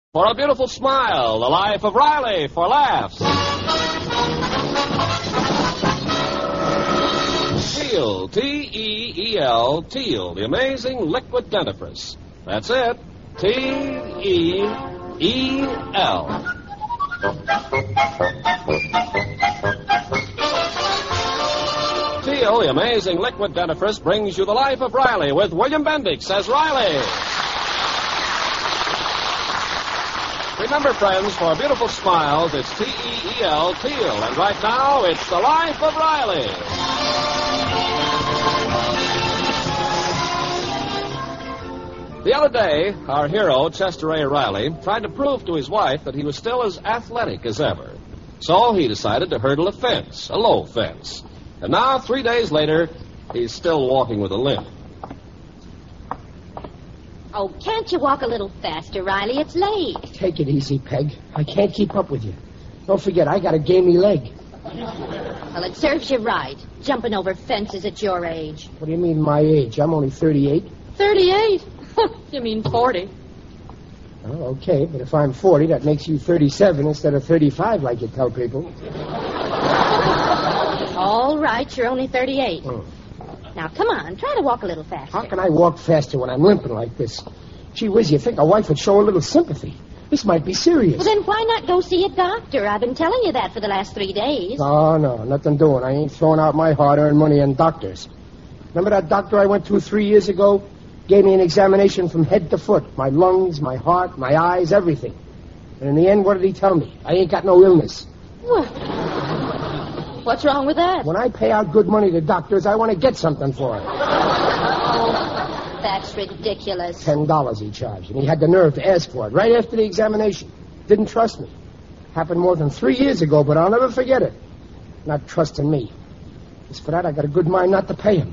For a beautiful smile, the life of Riley for laughs. Teal, T-E-E-L, Teal, the amazing liquid dentifrice. That's it, T-E-E-L. Teal, the amazing liquid dentifrice, brings you the life of Riley with William Bendix as Riley. Remember, friends, for beautiful smiles, it's T-E-E-L, Teal. And right now, it's the life of Riley. The other day, our hero, Chester A. Riley, tried to prove to his wife that he was still as athletic as ever. So he decided to hurdle a fence, a low fence. And now, 3 days later, he's still walking with a limp. Oh, can't you walk a little faster, Riley? It's late. Take it easy, Peg. I can't keep up with you. Don't forget, I got a gamey leg. Well, it serves you right, jumping over fences at your age. What do you mean, my age? I'm only 38. 38? You mean 40. Oh, okay, but if I'm 40, that makes you 37 instead of 35, like you tell people. All right, you're only 38. Now, come on, try to walk a little faster. How can I walk faster when I'm limping like this? Gee whiz, you think a wife would show a little sympathy? This might be serious. Well, then why not go see a doctor? I've been telling you that for the last 3 days. Oh, no, nothing doing. I ain't throwing out my hard-earned money on doctors. Remember that doctor I went to 3 years ago? Gave me an examination from head to foot. My lungs, my heart, my eyes, everything. And in the end, what did he tell me? I ain't got no illness. What's wrong with that? When I pay out good money to doctors, I want to get something for it. Oh, that's ridiculous. $10 he charged, and he had the nerve to ask for it right after the examination. Didn't trust me. Happened more than 3 years ago, but I'll never forget it. Not trusting me. As for that, I got a good mind not to pay him.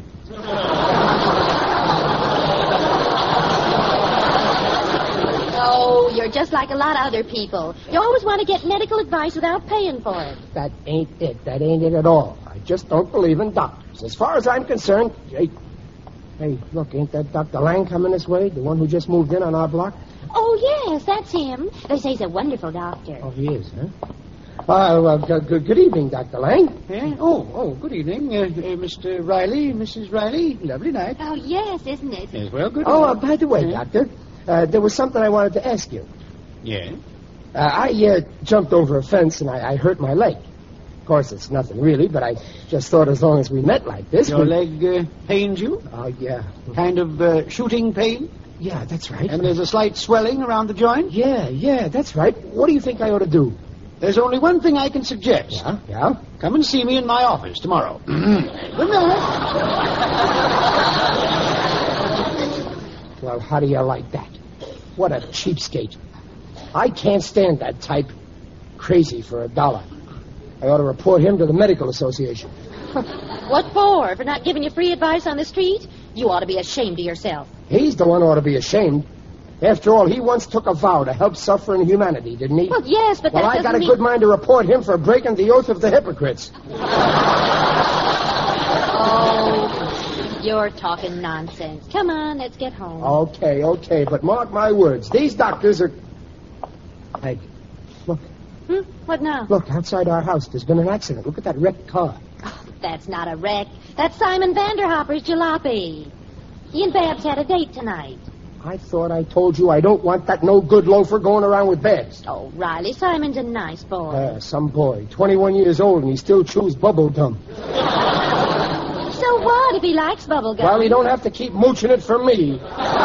Oh, you're just like a lot of other people. You always want to get medical advice without paying for it. That ain't it. That ain't it at all. I just don't believe in doctors. As far as I'm concerned... Hey, look, ain't that Dr. Lang coming this way? The one who just moved in on our block? Oh, yes, that's him. They say he's a wonderful doctor. Oh, he is, huh? Good evening, Dr. Lang. Good evening, Mr. Riley, Mrs. Riley. Lovely night. Oh, yes, isn't it? Yes, well, good Oh, by the way, Doctor, there was something I wanted to ask you. Yeah? I jumped over a fence and I hurt my leg. Of course, it's nothing really, but I just thought as long as we met like this... Your leg pains you? Oh, yeah. Kind of shooting pain? Yeah, that's right. And there's a slight swelling around the joint? Yeah, that's right. What do you think I ought to do? There's only one thing I can suggest. Yeah? Come and see me in my office tomorrow. Good night. Well, how do you like that? What a cheapskate. I can't stand that type. Crazy for $1. I ought to report him to the Medical Association. What for? For not giving you free advice on the street? You ought to be ashamed of yourself. He's the one who ought to be ashamed. After all, he once took a vow to help suffering humanity, didn't he? Well, yes, but I got a good mind to report him for breaking the oath of the hypocrites. Oh, you're talking nonsense. Come on, let's get home. Okay, but mark my words. These doctors are... Hey, look. What now? Look, outside our house, there's been an accident. Look at that wrecked car. Oh, that's not a wreck. That's Simon Vanderhopper's jalopy. He and Babs had a date tonight. I thought I told you I don't want that no-good loafer going around with Babs. Oh, Riley, Simon's a nice boy. Some boy, 21 years old, and he still chews bubble gum. So what if he likes bubble gum? Well, he don't have to keep mooching it from me.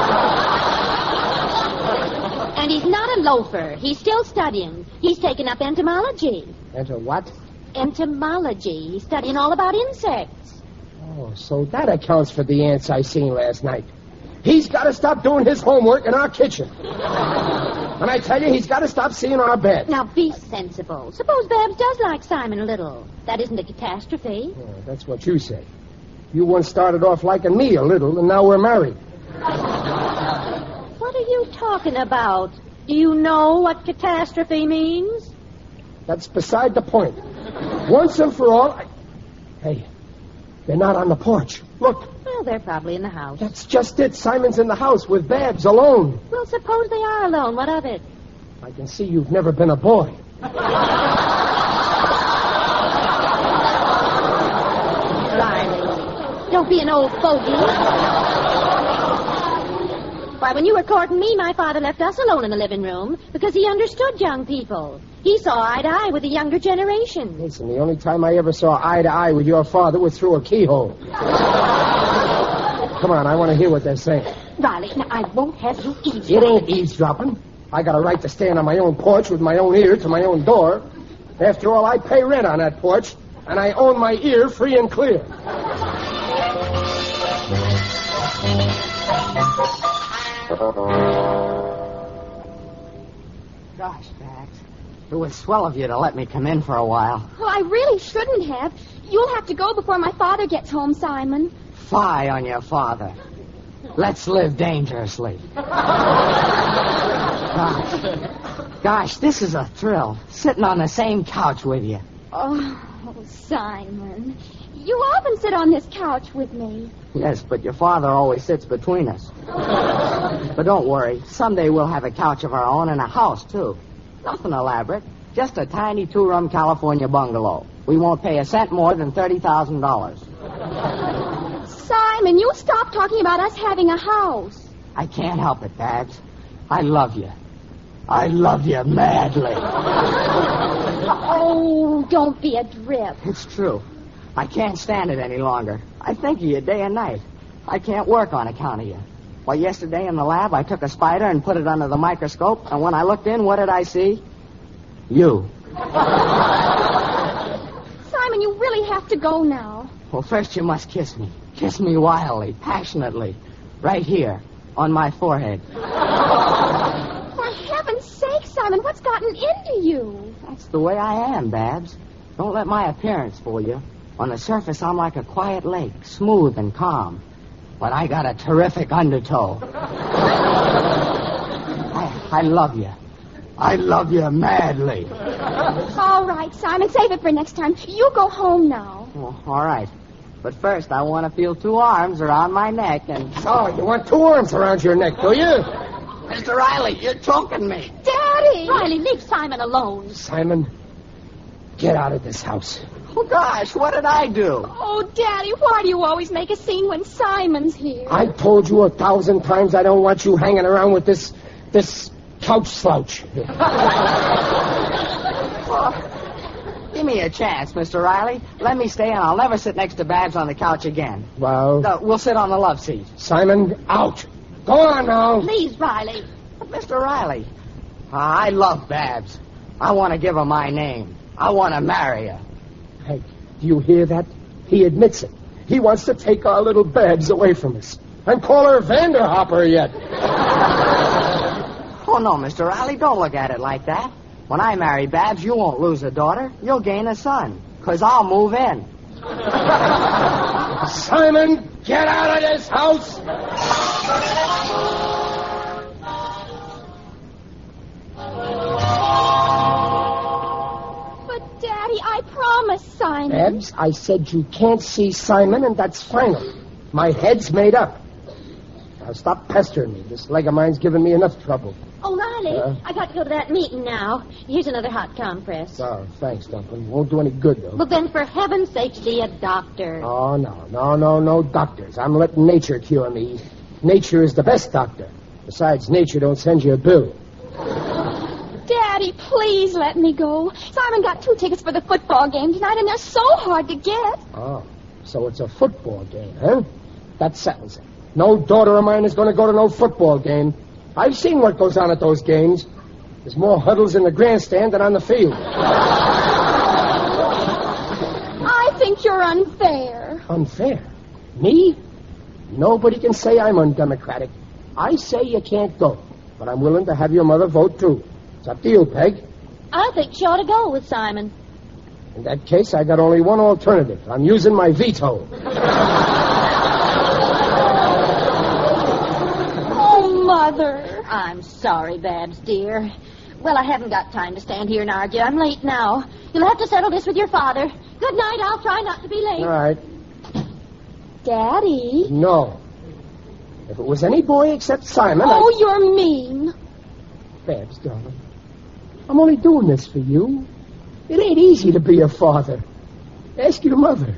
And he's not a loafer. He's still studying. He's taken up entomology. Enter what? Entomology. He's studying all about insects. Oh, so that accounts for the ants I seen last night. He's got to stop doing his homework in our kitchen. And I tell you, he's got to stop seeing our bed. Now, be sensible. Suppose Babs does like Simon a little. That isn't a catastrophe. Oh, that's what you say. You once started off liking me a little, and now we're married. What are you talking about? Do you know what catastrophe means? That's beside the point. Once and for all, Hey, they're not on the porch. Look. Well, they're probably in the house. That's just it. Simon's in the house with Babs alone. Well, suppose they are alone. What of it? I can see you've never been a boy. Riley, don't be an old fogey. Why, when you were courting me, my father left us alone in the living room because he understood young people. He saw eye to eye with the younger generation. Listen, the only time I ever saw eye to eye with your father was through a keyhole. Come on, I want to hear what they're saying. Riley, now, I won't have you eavesdropping. It ain't eavesdropping. I got a right to stand on my own porch with my own ear to my own door. After all, I pay rent on that porch, and I own my ear free and clear. Gosh, Babs, it was swell of you to let me come in for a while. Well, I really shouldn't have. You'll have to go before my father gets home, Simon. Fie on your father. Let's live dangerously. Gosh, this is a thrill, sitting on the same couch with you. Oh, Simon. You often sit on this couch with me. Yes, but your father always sits between us. But don't worry. Someday we'll have a couch of our own and a house, too. Nothing elaborate. Just a tiny two-room California bungalow. We won't pay a cent more than $30,000. Simon, you stop talking about us having a house. I can't help it, Babs. I love you. I love you madly. Oh, don't be a drip. It's true. I can't stand it any longer. I think of you day and night. I can't work on account of you. Well, yesterday in the lab, I took a spider and put it under the microscope, and when I looked in, what did I see? You. Simon, you really have to go now. Well, first you must kiss me. Kiss me wildly, passionately. Right here, on my forehead. For heaven's sake, Simon, what's gotten into you? That's the way I am, Babs. Don't let my appearance fool you. On the surface, I'm like a quiet lake, smooth and calm. But I got a terrific undertow. I love you. I love you madly. All right, Simon, save it for next time. You go home now. Oh, all right. But first, I want to feel two arms around my neck and... Oh, you want two arms around your neck, do you? Mr. Riley, you're choking me. Daddy! Riley, leave Simon alone. Simon, get out of this house. Oh, gosh, what did I do? Oh, Daddy, why do you always make a scene when Simon's here? I told you 1,000 times I don't want you hanging around with this couch slouch. Give me a chance, Mr. Riley. Let me stay, and I'll never sit next to Babs on the couch again. Well... No, we'll sit on the love seat. Simon, out. Go on now. Please, Riley. But Mr. Riley, I love Babs. I want to give her my name. I want to marry her. Hey, do you hear that? He admits it. He wants to take our little Babs away from us. And call her Vanderhopper yet. Oh, no, Mr. Riley, don't look at it like that. When I marry Babs, you won't lose a daughter. You'll gain a son. Because I'll move in. Simon, get out of this house! But, Daddy, I promise, Simon. Babs, I said you can't see Simon, and that's final. My head's made up. Now, stop pestering me. This leg of mine's giving me enough trouble. Oh, Riley, I got to go to that meeting now. Here's another hot compress. Oh, thanks, Dumpling. Won't do any good, though. Well, then, for heaven's sake, see a doctor. Oh, no doctors. I'm letting nature cure me. Nature is the best doctor. Besides, nature don't send you a bill. Daddy, please let me go. Simon got 2 tickets for the football game tonight, and they're so hard to get. Oh, so it's a football game, huh? That settles it. No daughter of mine is going to go to no football game. I've seen what goes on at those games. There's more huddles in the grandstand than on the field. I think you're unfair. Unfair? Me? Nobody can say I'm undemocratic. I say you can't go, but I'm willing to have your mother vote, too. It's up to you, Peg. I think she ought to go with Simon. In that case, I got only one alternative. I'm using my veto. Mother. I'm sorry, Babs, dear. Well, I haven't got time to stand here and argue. I'm late now. You'll have to settle this with your father. Good night. I'll try not to be late. All right. Daddy? No. If it was any boy except Simon, Oh, you're mean. Babs, darling, I'm only doing this for you. It ain't easy to be a father. Ask your mother.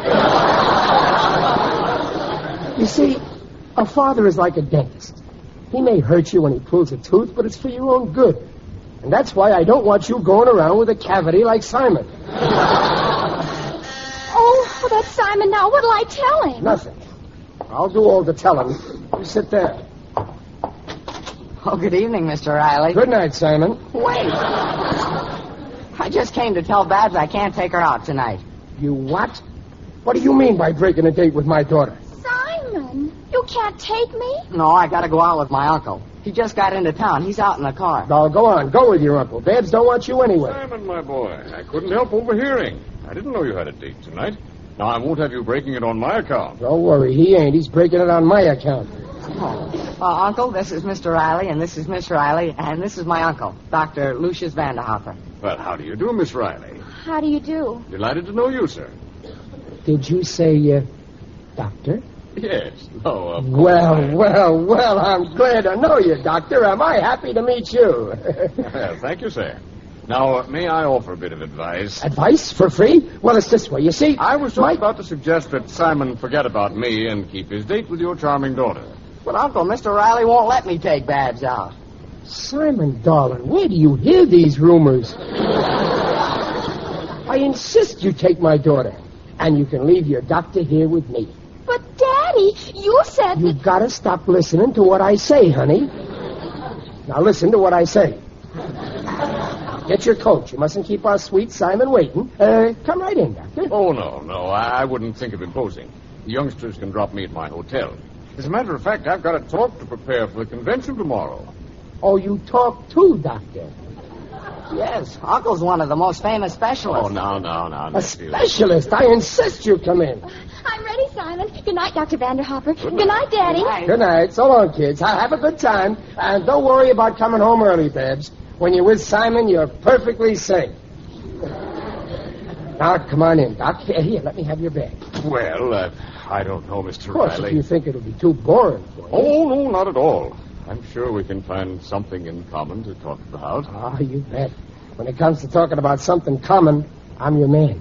You see, a father is like a dentist. He may hurt you when he pulls a tooth, but it's for your own good. And that's why I don't want you going around with a cavity like Simon. Oh, that's Simon now. What'll I tell him? Nothing. I'll do all the telling. You sit there. Oh, good evening, Mr. Riley. Good night, Simon. Wait. I just came to tell Babs I can't take her out tonight. You what? What do you mean by breaking a date with my daughter? Simon, you can't take me? No, I gotta go out with my uncle. He just got into town. He's out in the car. No, go on. Go with your uncle. Babs don't want you anyway. Simon, my boy, I couldn't help overhearing. I didn't know you had a date tonight. Now, I won't have you breaking it on my account. Don't worry. He ain't. He's breaking it on my account. Uncle, this is Mr. Riley, and this is Miss Riley, and this is my uncle, Dr. Lucius Vanderhopper. Well, how do you do, Miss Riley? How do you do? Delighted to know you, sir. Did you say, doctor? Yes. No, of course. Well, I'm glad to know you, Doctor. Am I happy to meet you? Well, thank you, sir. Now, may I offer a bit of advice? Advice for free? Well, it's this way. You see, I was just about to suggest that Simon forget about me and keep his date with your charming daughter. But, Uncle, Mr. Riley won't let me take Babs out. Simon, darling, where do you hear these rumors? I insist you take my daughter, and you can leave your doctor here with me. But, Daddy, you said You've got to stop listening to what I say, honey. Now listen to what I say. Get your coat. You mustn't keep our sweet Simon waiting. Come right in, Doctor. Oh, no. I wouldn't think of imposing. The youngsters can drop me at my hotel. As a matter of fact, I've got a talk to prepare for the convention tomorrow. Oh, you talk too, Doctor. Yes, Uncle's one of the most famous specialists. Oh, now. A specialist. I insist you come in. I'm ready, Simon. Good night, Dr. Vanderhopper. Good night, Daddy. Good night. So long, kids. Have a good time. And don't worry about coming home early, Babs. When you're with Simon, you're perfectly safe. Now, come on in, Doc. Here, let me have your bag. Well, I don't know, Mr. Of course, Riley. if you think it'll be too boring for you. Oh, no, not at all. I'm sure we can find something in common to talk about. Oh, you bet. When it comes to talking about something common, I'm your man.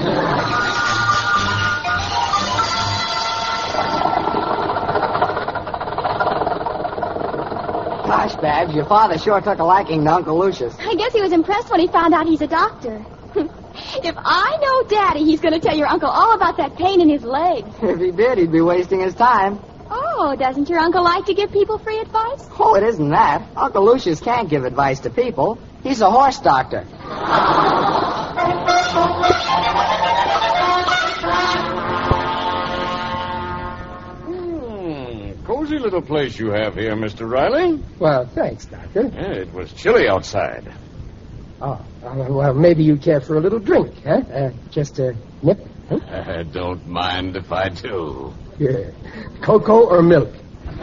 Gosh, Babs, your father sure took a liking to Uncle Lucius. I guess he was impressed when he found out he's a doctor. If I know Daddy, he's going to tell your uncle all about that pain in his leg. If he did, he'd be wasting his time. Oh, doesn't your uncle like to give people free advice? Oh, it isn't that. Uncle Lucius can't give advice to people. He's a horse doctor. Cozy little place you have here, Mr. Riley. Well, thanks, Doctor. Yeah, it was chilly outside. Oh, well, maybe you care for a little drink, huh? Just a nip? Huh? I don't mind if I do. Yeah. Cocoa or milk? Oh,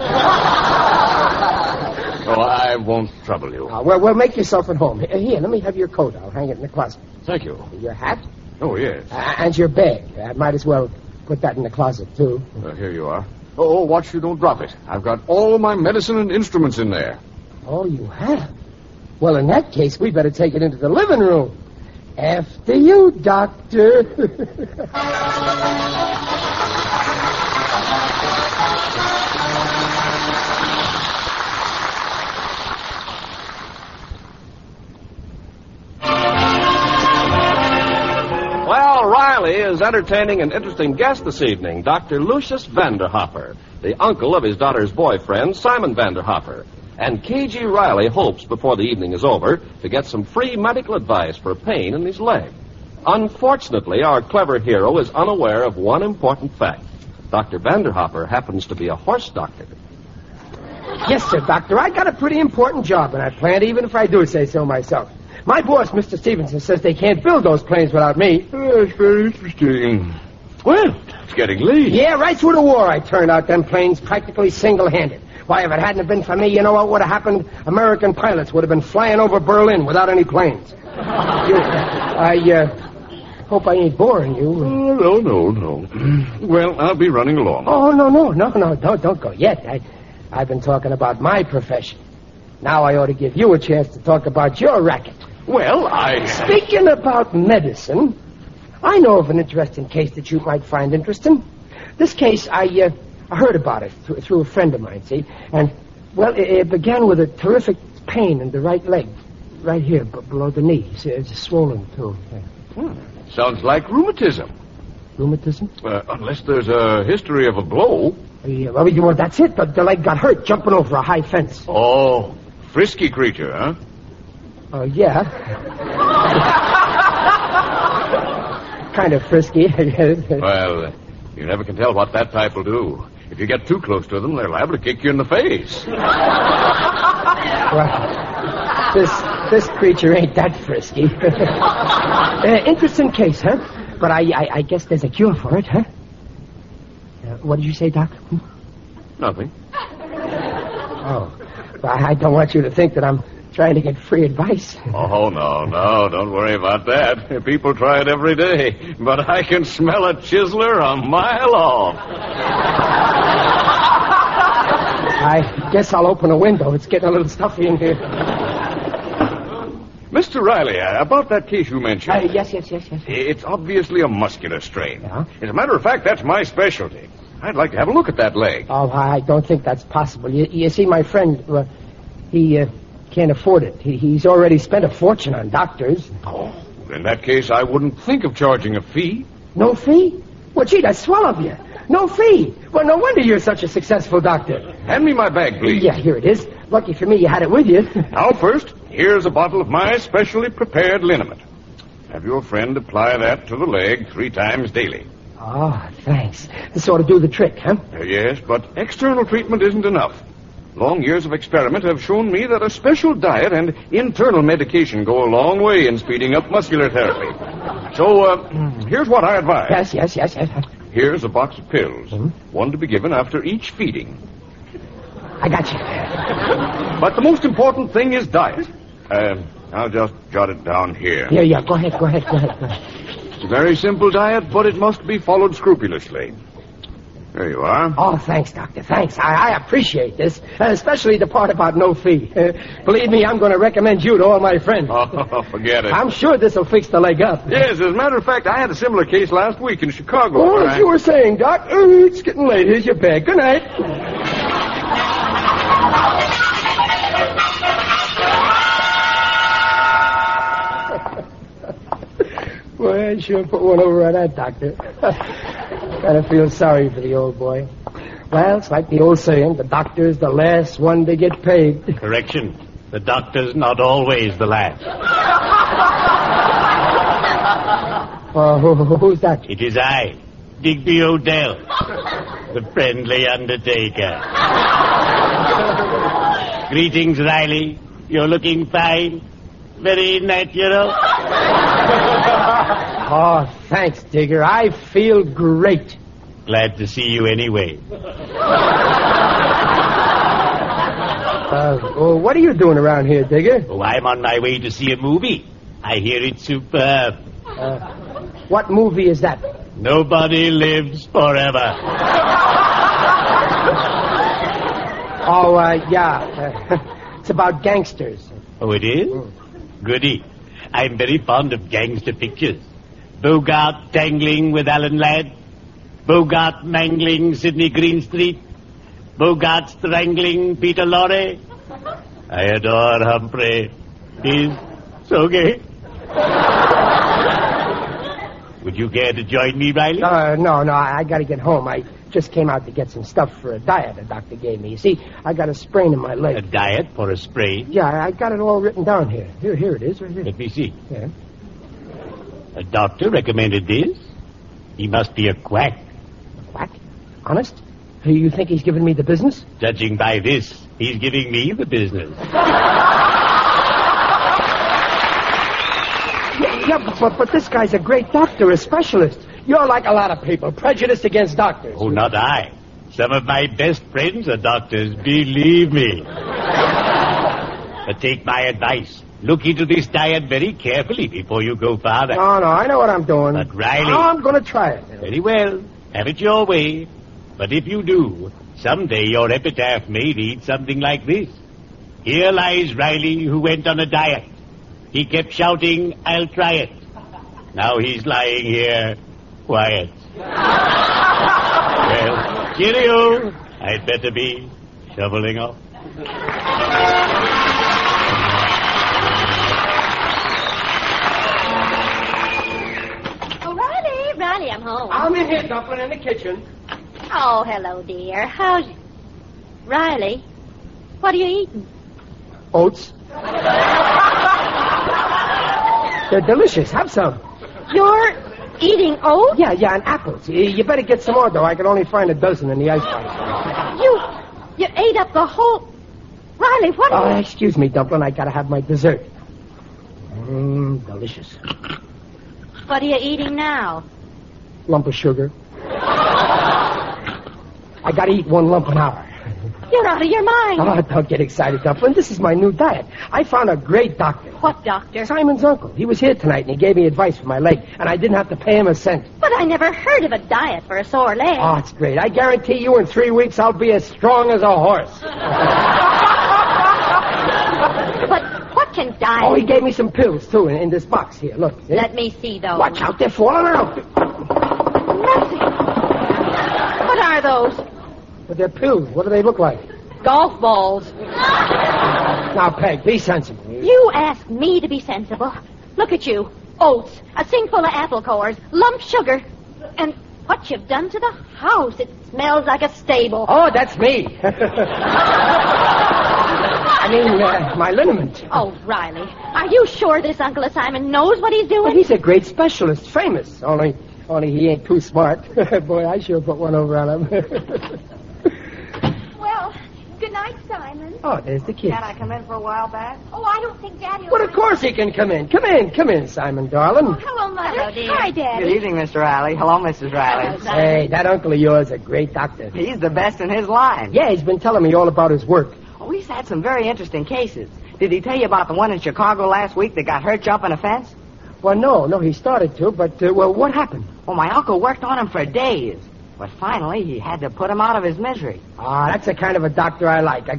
I won't trouble you. Well, make yourself at home. Here, let me have your coat. I'll hang it in the closet. Thank you. Your hat? Oh, yes. And your bag. I might as well put that in the closet, too. Here you are. Oh, watch you don't drop it. I've got all my medicine and instruments in there. Oh, you have? Well, in that case, we better take it into the living room. After you, Doctor. Well, Riley is entertaining an interesting guest this evening, Dr. Lucius Vanderhopper, the uncle of his daughter's boyfriend, Simon Vanderhopper. And K.G. Riley hopes, before the evening is over, to get some free medical advice for pain in his leg. Unfortunately, our clever hero is unaware of one important fact. Dr. Vanderhopper happens to be a horse doctor. Yes, sir, Doctor. I got a pretty important job in that plant, even if I do say so myself. My boss, Mr. Stevenson, says they can't build those planes without me. That's very interesting. Well, it's getting late. Yeah, right through the war I turned out them planes practically single-handed. Why, if it hadn't been for me, you know what would have happened? American pilots would have been flying over Berlin without any planes. I hope I ain't boring you. Oh, no. Well, I'll be running along. Oh, no, don't go yet. I've been talking about my profession. Now I ought to give you a chance to talk about your racket. Well, Speaking about medicine, I know of an interesting case that you might find interesting. This case, I heard about it through a friend of mine, see? And, well, it began with a terrific pain in the right leg, right here, below the knee. See, it's swollen, too. Sounds like rheumatism. Rheumatism? Unless there's a history of a blow. Yeah, well, that's it. The leg got hurt jumping over a high fence. Oh, frisky creature, huh? Yeah. Kind of frisky. Well, you never can tell what that type will do. If you get too close to them, they're liable to kick you in the face. Well, this creature ain't that frisky. Interesting case, huh? But I guess there's a cure for it, huh? What did you say, Doc? Nothing. Oh. Well, I don't want you to think that I'm trying to get free advice. Oh, no, don't worry about that. People try it every day, but I can smell a chiseler a mile off. I guess I'll open a window. It's getting a little stuffy in here. Mr. Riley, about that case you mentioned. Yes. It's obviously a muscular strain. Yeah? As a matter of fact, that's my specialty. I'd like to have a look at that leg. Oh, I don't think that's possible. You see, my friend, he can't afford it. He's already spent a fortune on doctors. Oh, in that case, I wouldn't think of charging a fee. No fee? Well, gee, that's swell of you. No fee. Well, no wonder you're such a successful doctor. Hand me my bag, please. Yeah, here it is. Lucky for me you had it with you. Now, first, here's a bottle of my specially prepared liniment. Have your friend apply that to the leg 3 times daily. Oh, thanks. This ought to do the trick, huh? Yes, but external treatment isn't enough. Long years of experiment have shown me that a special diet and internal medication go a long way in speeding up muscular therapy. So, here's what I advise. Yes. Here's a box of pills. One to be given after each feeding. I got you. But the most important thing is diet. I'll just jot it down here. Yeah, go ahead. It's a very simple diet, but it must be followed scrupulously. There you are. Oh, thanks, Doctor. Thanks. I appreciate this, especially the part about no fee. Believe me, I'm going to recommend you to all my friends. Oh, forget it. I'm sure this will fix the leg up. Yes, as a matter of fact, I had a similar case last week in Chicago. Oh, as you were saying, Doc. It's getting late. Here's your bag. Good night. Boy, I sure put one over on that doctor. Kind of feel sorry for the old boy. Well, it's like the old saying, the doctor's the last one to get paid. Correction. The doctor's not always the last. Who's that? It is I, Digby Odell, the friendly undertaker. Greetings, Riley. You're looking fine. Very natural. Oh, thanks, Digger. I feel great. Glad to see you anyway. What are you doing around here, Digger? Oh, I'm on my way to see a movie. I hear it's superb. What movie is that? Nobody lives forever. Yeah. It's about gangsters. Oh, it is? Goody. I'm very fond of gangster pictures. Bogart tangling with Alan Ladd. Bogart mangling Sidney Greenstreet. Bogart strangling Peter Lorre. I adore Humphrey. He's so gay. Would you care to join me, Riley? No, I got to get home. I just came out to get some stuff for a diet a doctor gave me. You see, I got a sprain in my leg. A diet for a sprain? Yeah, I got it all written down here. Here it is, right here. Let me see. Yeah. A doctor recommended this? He must be a quack. Quack? Honest? You think he's giving me the business? Judging by this, he's giving me the business. Yeah, but this guy's a great doctor, a specialist. You're like a lot of people, prejudiced against doctors. Oh, not I. Some of my best friends are doctors, believe me. But take my advice. Look into this diet very carefully before you go farther. No, I know what I'm doing. But Riley... No, I'm going to try it. Very well. Have it your way. But if you do, someday your epitaph may read something like this. Here lies Riley, who went on a diet. He kept shouting, "I'll try it." Now he's lying here, quiet. Well, cheerio. I'd better be shoveling off. Oh, Riley, I'm home. I'm in here, Dumpling, in the kitchen. Oh, hello, dear. How's... Riley, what are you eating? Oats. They're delicious. Have some. You're eating oats? Yeah, and apples. You better get some more, though. I can only find a dozen in the icebox. You ate up the whole... Riley, what are you... Excuse me, Dumpling. I gotta have my dessert. Delicious. What are you eating now? Lump of sugar. I gotta eat one lump an hour. You're out of your mind. Oh, don't get excited, Dumpling. This is my new diet. I found a great doctor. What doctor? Simon's uncle. He was here tonight, and he gave me advice for my leg, and I didn't have to pay him a cent. But I never heard of a diet for a sore leg. Oh, it's great. I guarantee you in 3 weeks I'll be as strong as a horse. But what can diet... Oh, he gave me some pills, too, in this box here. Look. See? Let me see those. Watch out, they're falling out. Mercy. What are those? But they're pills. What do they look like? Golf balls. Now, Peg, be sensible. You asked me to be sensible. Look at you. Oats, a sink full of apple cores, lump sugar, and what you've done to the house. It smells like a stable. Oh, that's me. I mean, my liniment. Oh, Riley, are you sure this Uncle Simon knows what he's doing? Well, he's a great specialist, famous. Only he ain't too smart. Boy, I sure put one over on him. Well, good night, Simon. Oh, there's the kid. Can I come in for a while back? Oh, I don't think Daddy will... Well, of course he can come in. Come in, Simon, darling. Hello, Mother. Hello, dear. Hi, Daddy. Good evening, Mr. Riley. Hello, Mrs. Riley. Hey, that uncle of yours is a great doctor. He's the best in his line. Yeah, he's been telling me all about his work. Oh, he's had some very interesting cases. Did he tell you about the one in Chicago last week that got hurt jumping a fence? Well, no, he started to, but, what happened? Well, my uncle worked on him for days. But finally, he had to put him out of his misery. Ah, that's the kind of a doctor I like.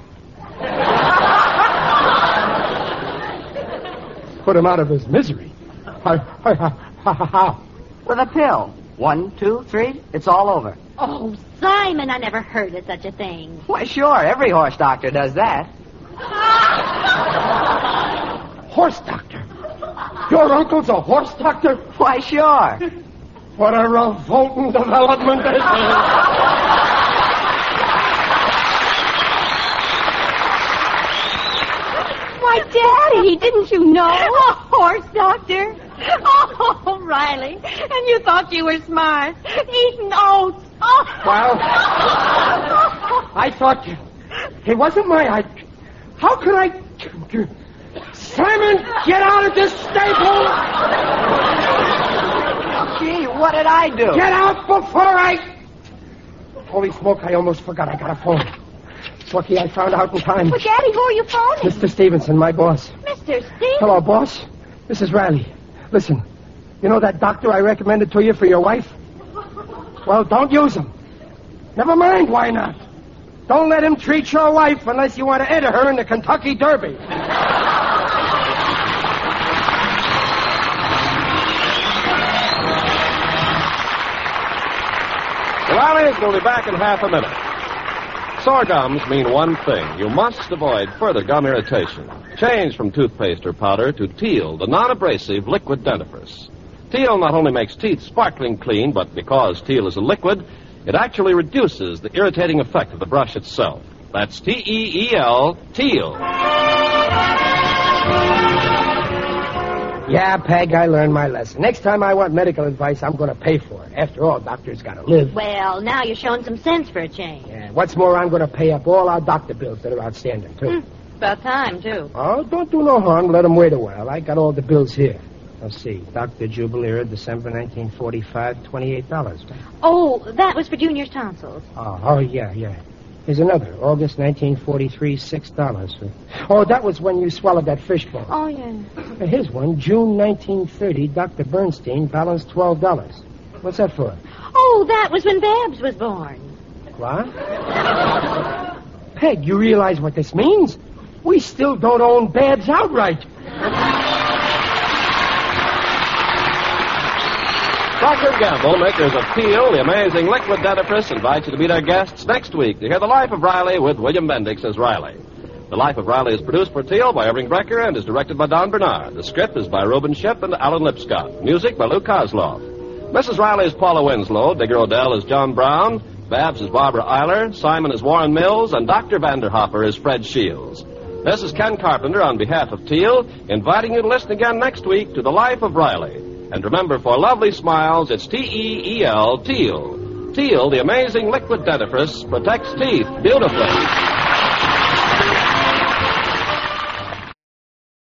Put him out of his misery. How? With a pill. 1, 2, 3, it's all over. Oh, Simon, I never heard of such a thing. Why, sure, every horse doctor does that. Horse doctor? Your uncle's a horse doctor? Why, sure. What a revolting development this is. Why, Daddy, didn't you know? A horse doctor? Oh, Riley, and you thought you were smart. Eating oats. Oh. Well, I thought it wasn't my idea. How could I... Simon, get out of this stable! Gee, what did I do? Get out before I... Holy smoke, I almost forgot I got a phone. It's lucky I found out in time. Well, Daddy, who are you phoning? Mr. Stevenson, my boss. Mr. Steve? Hello, boss. This is Riley. Listen, you know that doctor I recommended to you for your wife? Well, don't use him. Never mind, why not? Don't let him treat your wife unless you want to enter her in the Kentucky Derby. Riley will be back in half a minute. Sore gums mean one thing. You must avoid further gum irritation. Change from toothpaste or powder to Teal, the non-abrasive liquid dentifrice. Teal not only makes teeth sparkling clean, but because Teal is a liquid, it actually reduces the irritating effect of the brush itself. That's T-E-E-L, Teal. Yeah, Peg, I learned my lesson. Next time I want medical advice, I'm going to pay for it. After all, doctors got to live. Well, now you're showing some sense for a change. Yeah, what's more, I'm going to pay up all our doctor bills that are outstanding, too. About time, too. Oh, don't do no harm. Let them wait a while. I got all the bills here. Let's see. Dr. Jubilera, December 1945, $28. Oh, that was for Junior's tonsils. Oh, yeah. Here's another. August 1943, $6. Oh, that was when you swallowed that fishbowl. Oh, yeah. Here's one. June 1930, Dr. Bernstein, balance $12. What's that for? Oh, that was when Babs was born. What? Peg, you realize what this means? We still don't own Babs outright. Procter & Gamble, makers of Teal, the amazing liquid dentifrice, invite you to meet our guests next week to hear The Life of Riley with William Bendix as Riley. The Life of Riley is produced for Teal by Irving Brecker and is directed by Don Bernard. The script is by Reuben Ship and Alan Lipscott. Music by Lou Kozloff. Mrs. Riley is Paula Winslow. Digger Odell is John Brown. Babs is Barbara Eiler. Simon is Warren Mills. And Dr. Vanderhopper is Fred Shields. This is Ken Carpenter on behalf of Teal, inviting you to listen again next week to The Life of Riley. And remember, for lovely smiles, it's T-E-E-L, Teal. Teal, the amazing liquid dentifrice, protects teeth beautifully.